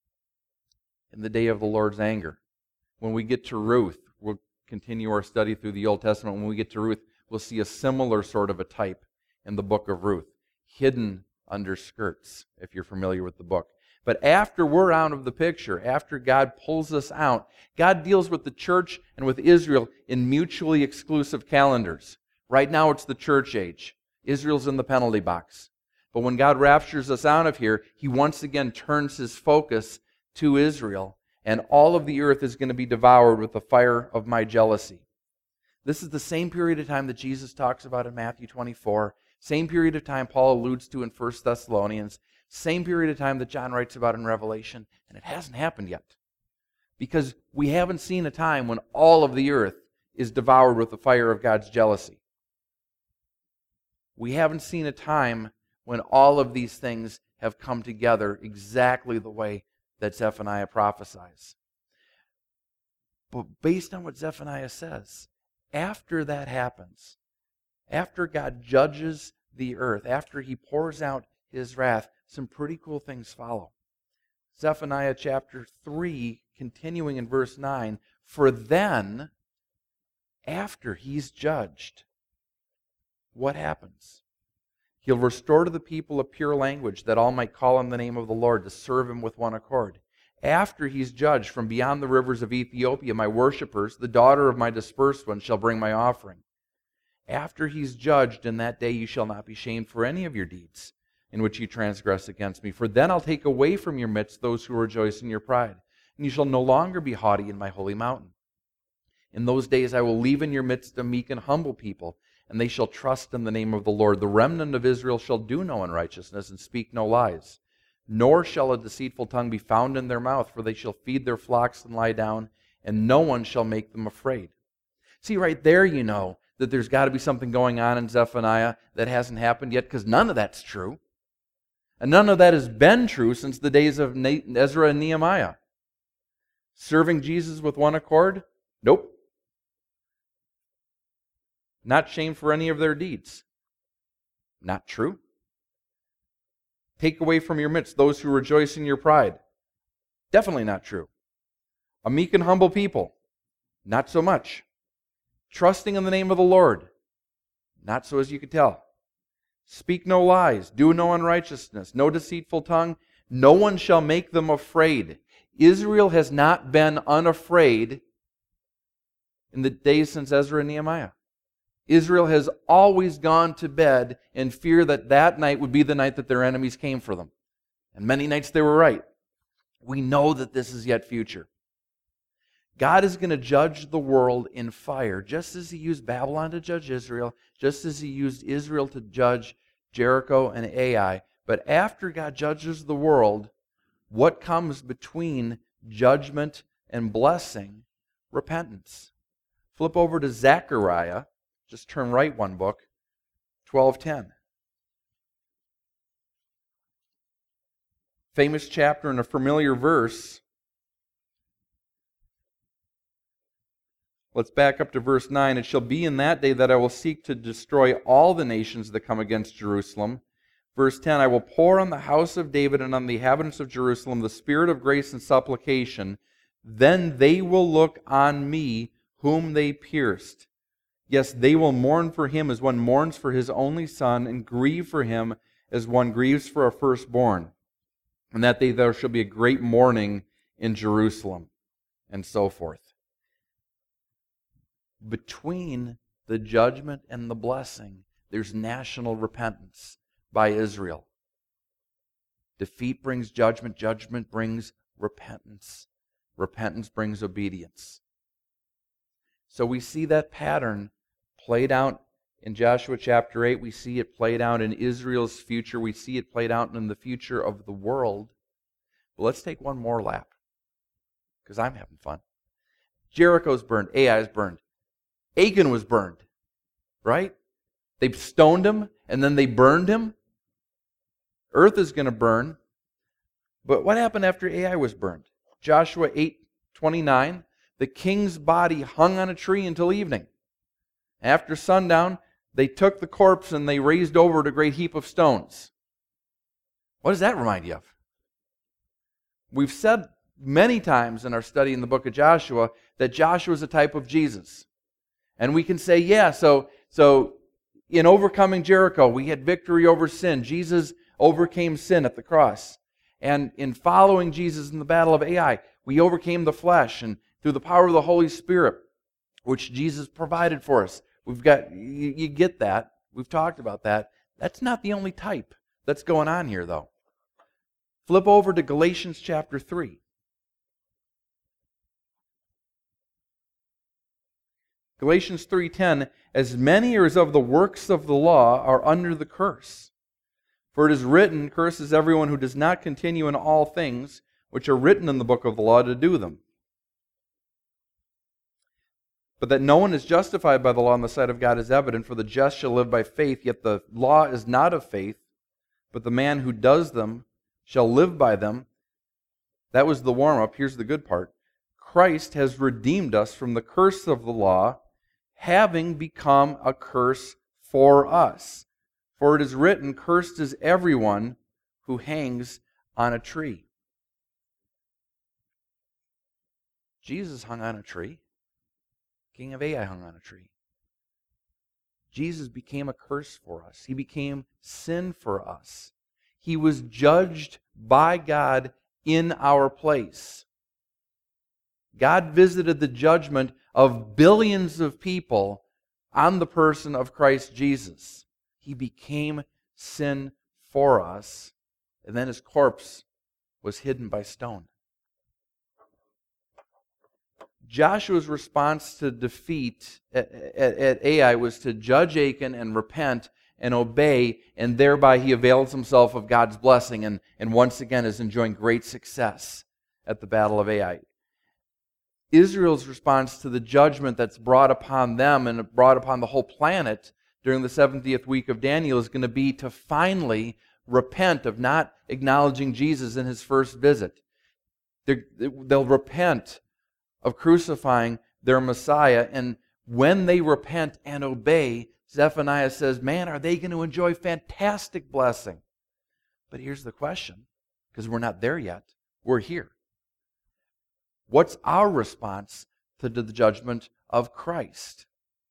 in the day of the Lord's anger. When we get to Ruth, we'll continue our study through the Old Testament. When we get to Ruth, we'll see a similar sort of a type in the book of Ruth, hidden under skirts, if you're familiar with the book. But after we're out of the picture, after God pulls us out, God deals with the church and with Israel in mutually exclusive calendars. Right now it's the church age. Israel's in the penalty box. But when God raptures us out of here, He once again turns His focus to Israel. and all of the earth is going to be devoured with the fire of my jealousy. This is the same period of time that Jesus talks about in Matthew twenty-four, same period of time Paul alludes to in First Thessalonians, same period of time that John writes about in Revelation, and it hasn't happened yet. Because we haven't seen a time when all of the earth is devoured with the fire of God's jealousy. We haven't seen a time when all of these things have come together exactly the way that Zephaniah prophesies. But based on what Zephaniah says, after that happens, after God judges the earth, after He pours out His wrath, some pretty cool things follow. Zephaniah chapter three, continuing in verse nine, for then, after He's judged, what happens? He'll restore to the people a pure language, that all might call on the name of the Lord, to serve Him with one accord. After He's judged, from beyond the rivers of Ethiopia, my worshippers, the daughter of my dispersed ones, shall bring my offering. After He's judged, in that day you shall not be shamed for any of your deeds, in which you transgress against me. For then I'll take away from your midst those who rejoice in your pride, and you shall no longer be haughty in my holy mountain. In those days I will leave in your midst a meek and humble people, and they shall trust in the name of the Lord. The remnant of Israel shall do no unrighteousness and speak no lies. Nor shall a deceitful tongue be found in their mouth, for they shall feed their flocks and lie down, and no one shall make them afraid. See, right there you know that there's got to be something going on in Zephaniah that hasn't happened yet, because none of that's true. And none of that has been true since the days of Ezra and Nehemiah. Serving Jesus with one accord? Nope. Not shamed for any of their deeds? Not true. Take away from your midst those who rejoice in your pride? Definitely not true. A meek and humble people? Not so much. Trusting in the name of the Lord? Not so, as you could tell. Speak no lies, do no unrighteousness, no deceitful tongue. No one shall make them afraid. Israel has not been unafraid in the days since Ezra and Nehemiah. Israel has always gone to bed in fear that that night would be the night that their enemies came for them. And many nights they were right. We know that this is yet future. God is going to judge the world in fire, just as He used Babylon to judge Israel, just as He used Israel to judge Jericho and Ai. But after God judges the world, what comes between judgment and blessing? Repentance. Flip over to Zechariah. Just turn right one book, twelve ten. Famous chapter and a familiar verse. Let's back up to verse nine. It shall be in that day that I will seek to destroy all the nations that come against Jerusalem. Verse ten, I will pour on the house of David and on the inhabitants of Jerusalem the spirit of grace and supplication. Then they will look on me whom they pierced. Yes, they will mourn for him as one mourns for his only son, and grieve for him as one grieves for a firstborn. And that day there shall be a great mourning in Jerusalem, and so forth. Between the judgment and the blessing, there's national repentance by Israel. Defeat brings judgment, judgment brings repentance. Repentance brings obedience. So we see that pattern played out in Joshua chapter eight. We see it played out in Israel's future. We see it played out in the future of the world. But let's take one more lap, because I'm having fun. Jericho's burned. Ai's burned. Achan was burned, right? They stoned him, and then they burned him. Earth is going to burn. But what happened after Ai was burned? Joshua eight twenty-nine, the king's body hung on a tree until evening. After sundown, they took the corpse and they raised over it a great heap of stones. What does that remind you of? We've said many times in our study in the book of Joshua that Joshua is a type of Jesus. And we can say, yeah, so, so in overcoming Jericho, we had victory over sin. Jesus overcame sin at the cross. And in following Jesus in the battle of Ai, we overcame the flesh, and through the power of the Holy Spirit, which Jesus provided for us. We've got, you, you get that. We've talked about that. That's not the only type that's going on here, though. Flip over to Galatians chapter three. Galatians three ten, as many as of the works of the law are under the curse. For it is written, curses everyone who does not continue in all things which are written in the book of the law to do them. But that no one is justified by the law in the sight of God is evident, for the just shall live by faith, yet the law is not of faith, but the man who does them shall live by them. That was the warm-up. Here's the good part. Christ has redeemed us from the curse of the law, having become a curse for us. For it is written, cursed is everyone who hangs on a tree. Jesus hung on a tree. King of Ai hung on a tree. Jesus became a curse for us. He became sin for us. He was judged by God in our place. God visited the judgment of billions of people on the person of Christ Jesus. He became sin for us, and then his corpse was hidden by stone. Joshua's response to defeat at, at, at Ai was to judge Achan and repent and obey, and thereby he avails himself of God's blessing and, and once again is enjoying great success at the Battle of Ai. Israel's response to the judgment that's brought upon them and brought upon the whole planet during the seventieth week of Daniel is going to be to finally repent of not acknowledging Jesus in his first visit. They're, they'll repent of crucifying their Messiah, and when they repent and obey, Zephaniah says, man, are they going to enjoy fantastic blessing? But here's the question, because we're not there yet. We're here. What's our response to the judgment of Christ?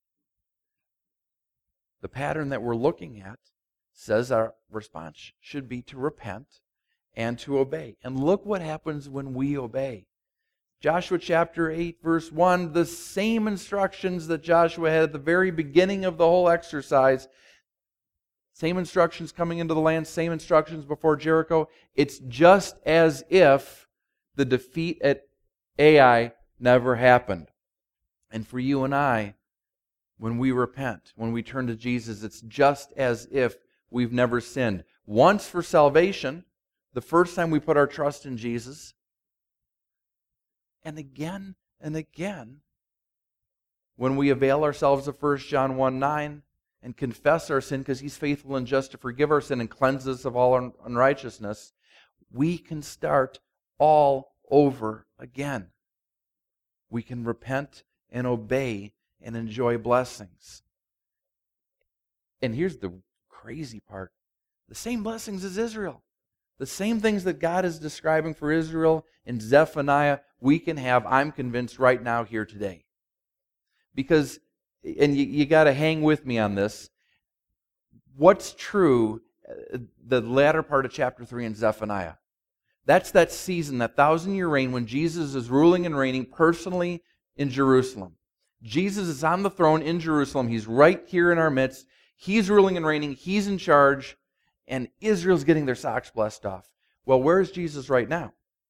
The pattern that we're looking at says our response should be to repent and to obey. And look what happens when we obey. Joshua chapter eight, verse one, the same instructions that Joshua had at the very beginning of the whole exercise, same instructions coming into the land, same instructions before Jericho. It's just as if the defeat at Ai never happened. And for you and I, when we repent, when we turn to Jesus, it's just as if we've never sinned. Once for salvation, the first time we put our trust in Jesus, and again and again when we avail ourselves of First John one nine and confess our sin because He's faithful and just to forgive our sin and cleanse us of all un- unrighteousness, we can start all over again. We can repent and obey and enjoy blessings. And here's the crazy part. The same blessings as Israel. The same things that God is describing for Israel in Zephaniah, we can have, I'm convinced, right now here today. Because, and you, you got to hang with me on this, what's true, the latter part of chapter three in Zephaniah? That's that season, that thousand-year reign when Jesus is ruling and reigning personally in Jerusalem. Jesus is on the throne in Jerusalem. He's right here in our midst. He's ruling and reigning. He's in charge. And Israel's getting their socks blessed off. Well, where is Jesus right now?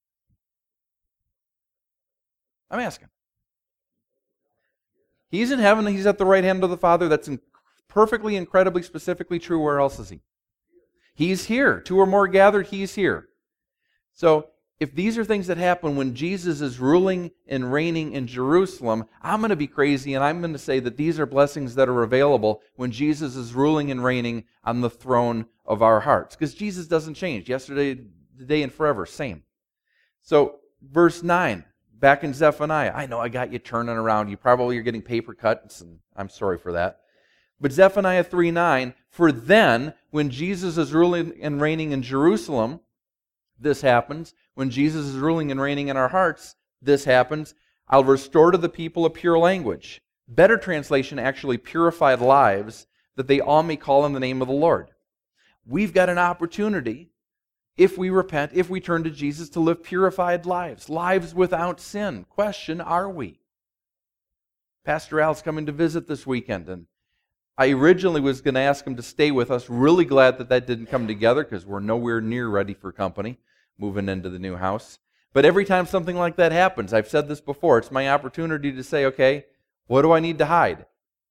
I'm asking. He's in heaven. He's at the right hand of the Father. That's perfectly, incredibly, specifically true. Where else is He? He's here. Two or more gathered, He's here. So, if these are things that happen when Jesus is ruling and reigning in Jerusalem, I'm going to be crazy and I'm going to say that these are blessings that are available when Jesus is ruling and reigning on the throne of our hearts. Because Jesus doesn't change. Yesterday, today, and forever. Same. So, verse nine, back in Zephaniah. I know I got you turning around. You probably are getting paper cuts, and I'm sorry for that. But Zephaniah three nine, for then, when Jesus is ruling and reigning in Jerusalem, this happens. When Jesus is ruling and reigning in our hearts, this happens. I'll restore to the people a pure language. Better translation, actually, purified lives, that they all may call on the name of the Lord. We've got an opportunity, if we repent, if we turn to Jesus, to live purified lives, lives without sin. Question, are we? Pastor Al's coming to visit this weekend, and I originally was going to ask him to stay with us. Really glad that that didn't come together because we're nowhere near ready for company moving into the new house. But every time something like that happens, I've said this before, it's my opportunity to say, okay, What do I need to hide?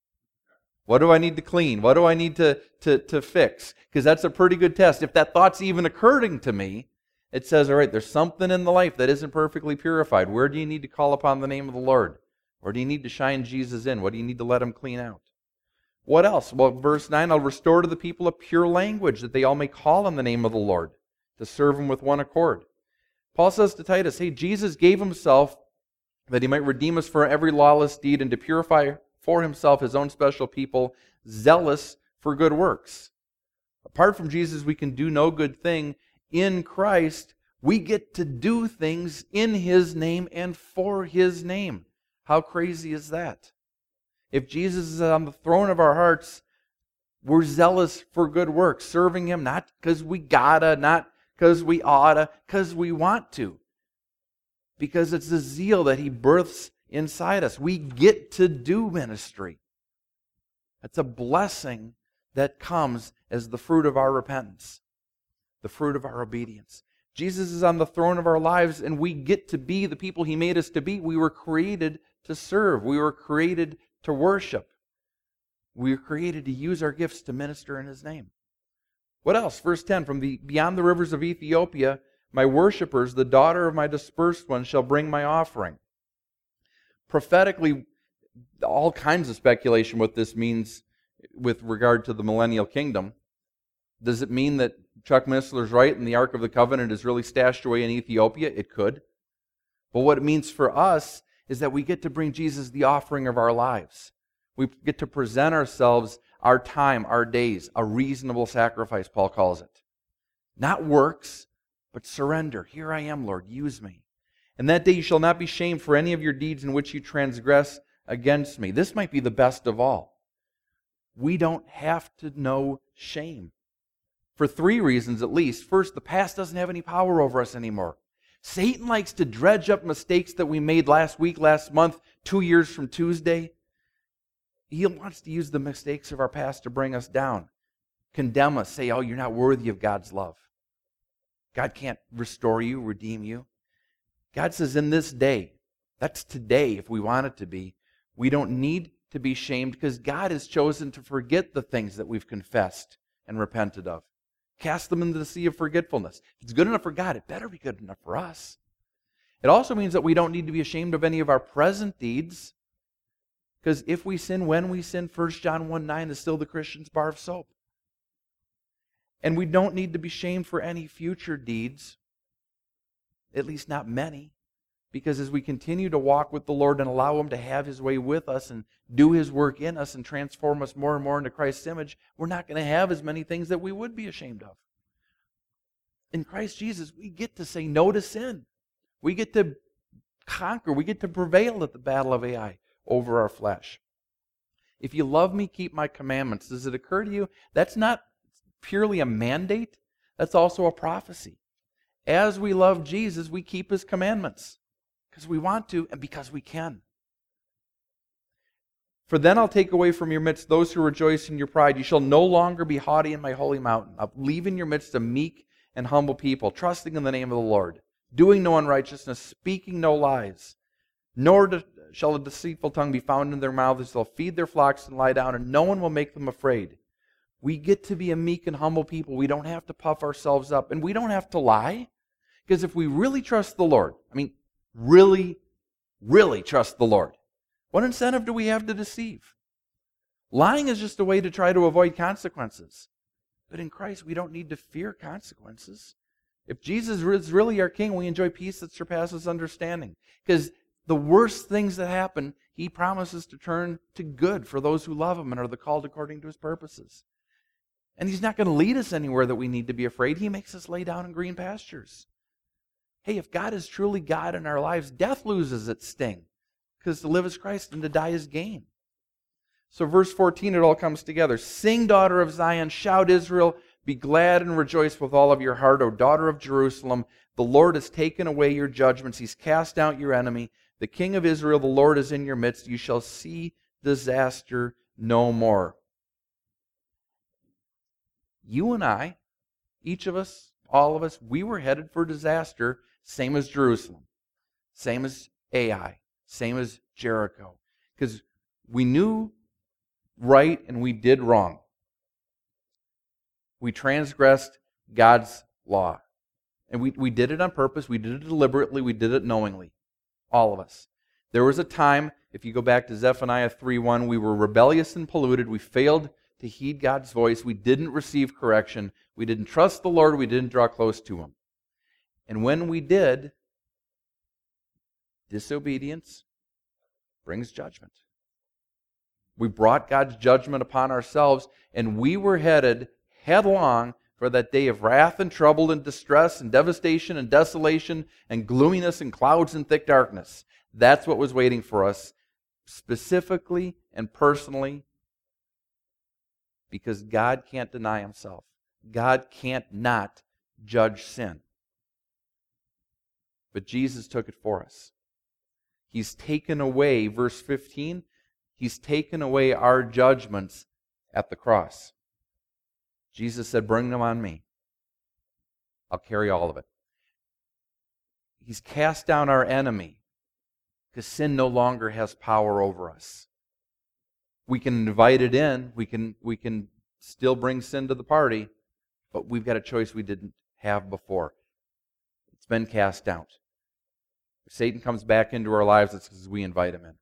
What do I need to clean? What do I need to, to, to fix? Because that's a pretty good test. If that thought's even occurring to me, it says, all right, there's something in the life that isn't perfectly purified. Where do you need to call upon the name of the Lord? Where do you need to shine Jesus in? What do you need to let him clean out? What else? Well, verse nine, I'll restore to the people a pure language, that they all may call on the name of the Lord, to serve him with one accord. Paul says to Titus, hey, Jesus gave himself that he might redeem us from every lawless deed and to purify for himself his own special people, zealous for good works. Apart from Jesus, we can do no good thing. In Christ, we get to do things in his name and for his name. How crazy is that? If Jesus is on the throne of our hearts, we're zealous for good works, serving him not because we gotta, not because we oughta, because we want to. Because it's the zeal that he births inside us. We get to do ministry. It's a blessing that comes as the fruit of our repentance, the fruit of our obedience. Jesus is on the throne of our lives, and we get to be the people he made us to be. We were created to serve. We were created to worship. We were created to use our gifts to minister in his name. What else? Verse ten, from the beyond the rivers of Ethiopia, my worshipers, the daughter of my dispersed ones, shall bring my offering. Prophetically, all kinds of speculation what this means with regard to the millennial kingdom. Does it mean that Chuck Missler's right and the Ark of the Covenant is really stashed away in Ethiopia? It could. But what it means for us is that we get to bring Jesus the offering of our lives. We get to present ourselves, our time, our days, a reasonable sacrifice, Paul calls it. Not works, but surrender. Here I am, Lord, use me. And that day you shall not be shamed for any of your deeds in which you transgress against me. This might be the best of all. We don't have to know shame. For three reasons at least. First, the past doesn't have any power over us anymore. Satan likes to dredge up mistakes that we made last week, last month, two years from Tuesday. He wants to use the mistakes of our past to bring us down, condemn us, say, oh, you're not worthy of God's love. God can't restore you, redeem you. God says in this day, that's today if we want it to be, we don't need to be shamed because God has chosen to forget the things that we've confessed and repented of. Cast them into the sea of forgetfulness. If it's good enough for God, it better be good enough for us. It also means that we don't need to be ashamed of any of our present deeds, because if we sin when we sin, First John one nine is still the Christian's bar of soap. And we don't need to be shamed for any future deeds, at least not many, because as we continue to walk with the Lord and allow him to have his way with us and do his work in us and transform us more and more into Christ's image, we're not going to have as many things that we would be ashamed of. In Christ Jesus, we get to say no to sin. We get to conquer. We get to prevail at the battle of Ai over our flesh. If you love me, keep my commandments. Does it occur to you? That's not purely a mandate. That's also a prophecy. As we love Jesus, we keep his commandments. Because we want to and because we can. For then I'll take away from your midst those who rejoice in your pride. You shall no longer be haughty in my holy mountain. I'll leave in your midst a meek and humble people, trusting in the name of the Lord, doing no unrighteousness, speaking no lies. Nor do, shall a deceitful tongue be found in their mouths. They'll feed their flocks and lie down, and no one will make them afraid. We get to be a meek and humble people. We don't have to puff ourselves up, and we don't have to lie. Because if we really trust the Lord, I mean, really, really trust the Lord, what incentive do we have to deceive? Lying is just a way to try to avoid consequences. But in Christ, we don't need to fear consequences. If Jesus is really our King, we enjoy peace that surpasses understanding. Because the worst things that happen, he promises to turn to good for those who love him and are the called according to his purposes. And he's not going to lead us anywhere that we need to be afraid. He makes us lay down in green pastures. Hey, if God is truly God in our lives, death loses its sting. Because to live is Christ and to die is gain. So verse fourteen, it all comes together. Sing, daughter of Zion, shout, Israel, be glad and rejoice with all of your heart, O daughter of Jerusalem. The Lord has taken away your judgments. He's cast out your enemy. The King of Israel, the Lord, is in your midst. You shall see disaster no more. You and I, each of us, all of us, we were headed for disaster, same as Jerusalem, same as Ai, same as Jericho. Because We knew right and we did wrong. We transgressed God's law. And we, we did it on purpose. We did it deliberately. We did it knowingly. All of us. There was a time, if you go back to Zephaniah three one, we were rebellious and polluted. We failed to heed God's voice. We didn't receive correction. We didn't trust the Lord. We didn't draw close to Him. And when we did, disobedience brings judgment. We brought God's judgment upon ourselves, and we were headed headlong for that day of wrath and trouble and distress and devastation and desolation and gloominess and clouds and thick darkness. That's what was waiting for us, specifically and personally, because God can't deny Himself. God can't not judge sin. But Jesus took it for us. He's taken away, verse fifteen, He's taken away our judgments at the cross. Jesus said, bring them on me. I'll carry all of it. He's cast down our enemy because sin no longer has power over us. We can invite it in. We can, we can still bring sin to the party, but we've got a choice we didn't have before. It's been cast down. If Satan comes back into our lives, it's because we invite him in.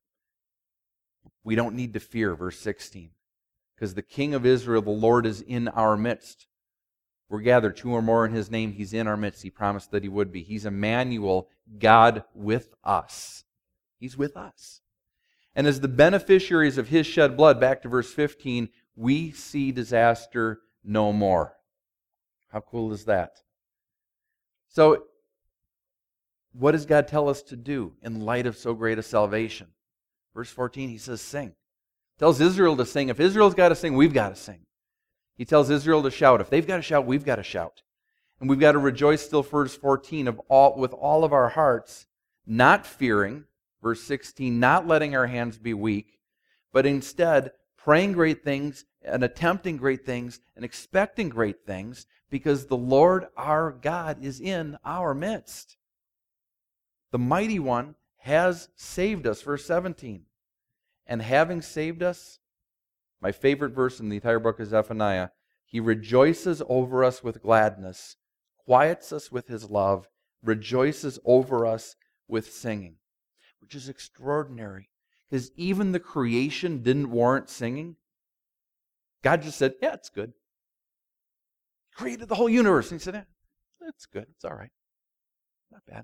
We don't need to fear, verse sixteen. Because the King of Israel, the Lord, is in our midst. We're gathered two or more in His name. He's in our midst. He promised that He would be. He's Emmanuel, God with us. He's with us. And as the beneficiaries of His shed blood, back to verse fifteen, we see disaster no more. How cool is that? So, what does God tell us to do in light of so great a salvation? Verse fourteen, He says, sing. Tells Israel to sing. If Israel's got to sing, we've got to sing. He tells Israel to shout. If they've got to shout, we've got to shout. And we've got to rejoice still, verse fourteen, of all, with all of our hearts, not fearing, verse sixteen, not letting our hands be weak, but instead praying great things and attempting great things and expecting great things, because the Lord our God is in our midst. The Mighty One has saved us, verse seventeen. And having saved us, my favorite verse in the entire book is Zephaniah, He rejoices over us with gladness, quiets us with His love, rejoices over us with singing. Which is extraordinary, because even the creation didn't warrant singing. God just said, yeah, it's good. He created the whole universe. And He said, yeah, it's good. It's all right. Not bad.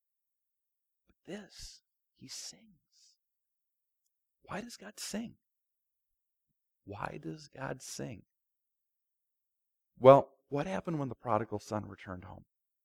But this, He sings. Why does God sing? Why does God sing? Well, what happened when the prodigal son returned home?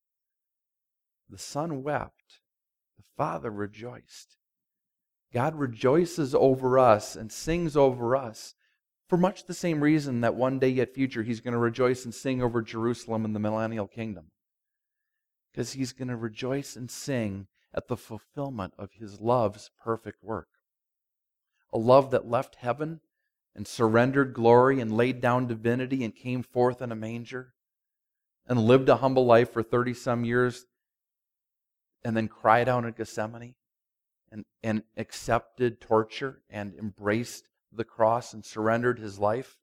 The son wept. The father rejoiced. God rejoices over us and sings over us for much the same reason that one day yet future He's going to rejoice and sing over Jerusalem in the millennial kingdom. Because He's going to rejoice and sing at the fulfillment of His love's perfect work. A love that left heaven and surrendered glory and laid down divinity and came forth in a manger and lived a humble life for thirty-some years and then cried out in Gethsemane and, and accepted torture and embraced the cross and surrendered His life.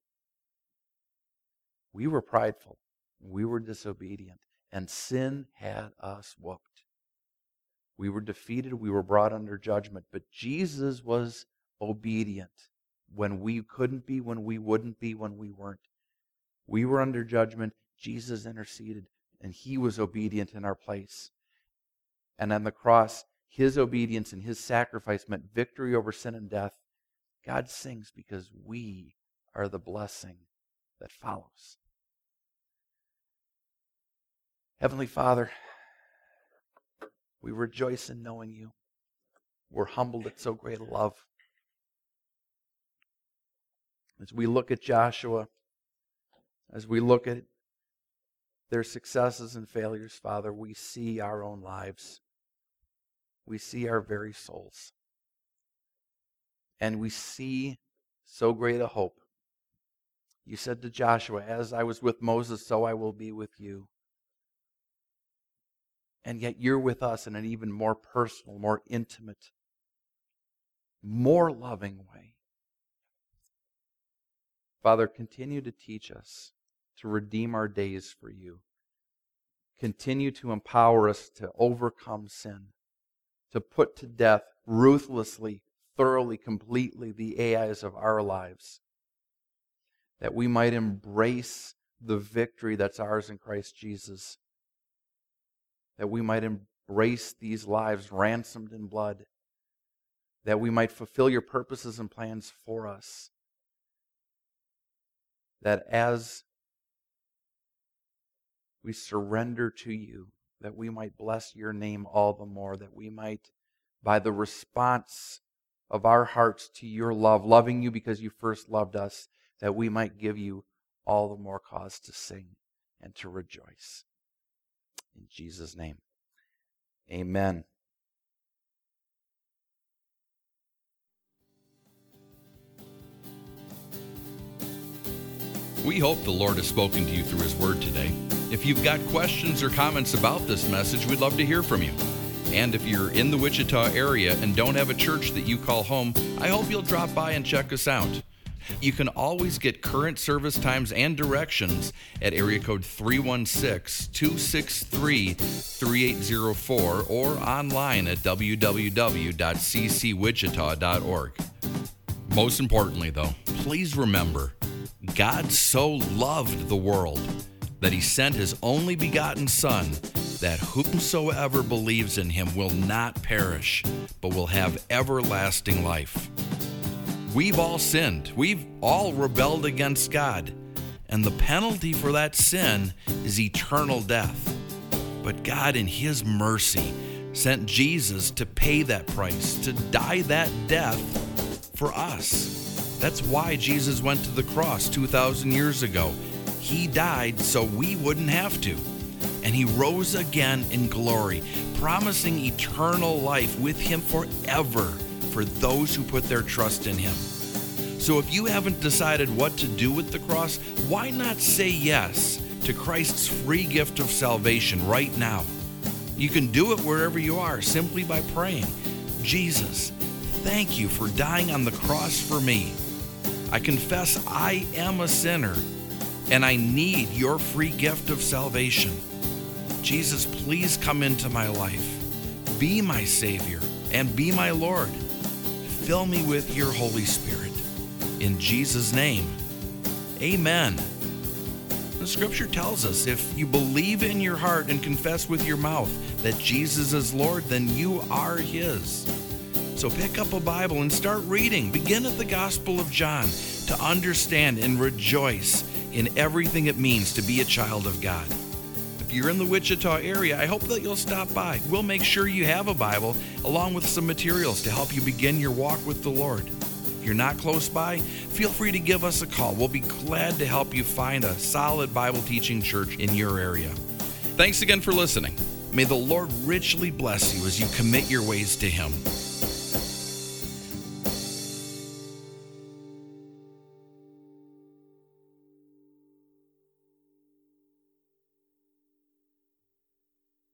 We were prideful. We were disobedient. And sin had us whooped. We were defeated. We were brought under judgment. But Jesus was obedient when we couldn't be, when we wouldn't be, when we weren't. We were under judgment. Jesus interceded, and He was obedient in our place. And on the cross, His obedience and His sacrifice meant victory over sin and death. God sings because we are the blessing that follows. Heavenly Father, we rejoice in knowing You. We're humbled at so great a love. As we look at Joshua, as we look at their successes and failures, Father, we see our own lives. We see our very souls. And we see so great a hope. You said to Joshua, as I was with Moses, so I will be with you. And yet You're with us in an even more personal, more intimate, more loving way. Father, continue to teach us to redeem our days for you. Continue to empower us to overcome sin, to put to death ruthlessly, thoroughly, completely the A Is of our lives, that we might embrace the victory that's ours in Christ Jesus, that we might embrace these lives ransomed in blood, that we might fulfill your purposes and plans for us, that as we surrender to you, that we might bless your name all the more, that we might, by the response of our hearts to your love, loving you because you first loved us, that we might give you all the more cause to sing and to rejoice. In Jesus' name, amen. We hope the Lord has spoken to you through His Word today. If you've got questions or comments about this message, we'd love to hear from you. And if you're in the Wichita area and don't have a church that you call home, I hope you'll drop by and check us out. You can always get current service times and directions at area code three one six, two six three, three eight zero four or online at w w w dot c c wichita dot org. Most importantly, though, please remember, God so loved the world that He sent His only begotten Son, that whomsoever believes in Him will not perish, but will have everlasting life. We've all sinned. We've all rebelled against God. And the penalty for that sin is eternal death. But God, in His mercy, sent Jesus to pay that price, to die that death for us. That's why Jesus went to the cross two thousand years ago. He died so we wouldn't have to. And He rose again in glory, promising eternal life with Him forever for those who put their trust in Him. So if you haven't decided what to do with the cross, why not say yes to Christ's free gift of salvation right now? You can do it wherever you are simply by praying, Jesus, thank you for dying on the cross for me. I confess I am a sinner and I need your free gift of salvation. Jesus, please come into my life. Be my Savior and be my Lord. Fill me with your Holy Spirit. In Jesus' name, amen. The Scripture tells us if you believe in your heart and confess with your mouth that Jesus is Lord, then you are His. So pick up a Bible and start reading. Begin at the Gospel of John to understand and rejoice in everything it means to be a child of God. If you're in the Wichita area, I hope that you'll stop by. We'll make sure you have a Bible along with some materials to help you begin your walk with the Lord. If you're not close by, feel free to give us a call. We'll be glad to help you find a solid Bible teaching church in your area. Thanks again for listening. May the Lord richly bless you as you commit your ways to Him.